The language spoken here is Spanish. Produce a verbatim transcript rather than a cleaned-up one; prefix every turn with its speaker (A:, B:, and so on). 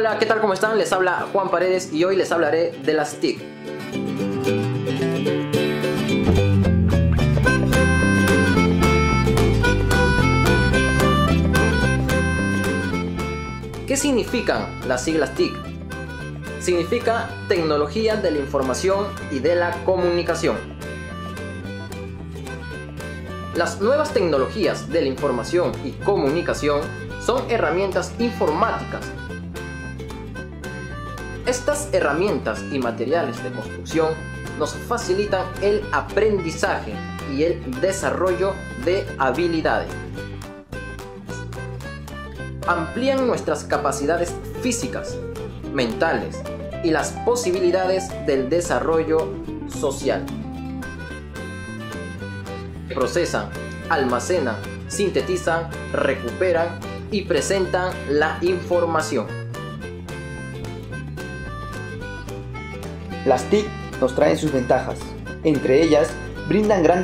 A: Hola, ¿qué tal? ¿Cómo están? Les habla Juan Paredes y hoy les hablaré de las T I C. ¿Qué significan las siglas T I C? Significa Tecnología de la Información y de la Comunicación. Las nuevas tecnologías de la información y comunicación son herramientas informáticas. Estas herramientas y materiales de construcción nos facilitan el aprendizaje y el desarrollo de habilidades. Amplían nuestras capacidades físicas, mentales y las posibilidades del desarrollo social. Procesan, almacenan, sintetizan, recuperan y presentan la información.
B: Las T I C nos traen sus ventajas. Entre ellas, brindan grandes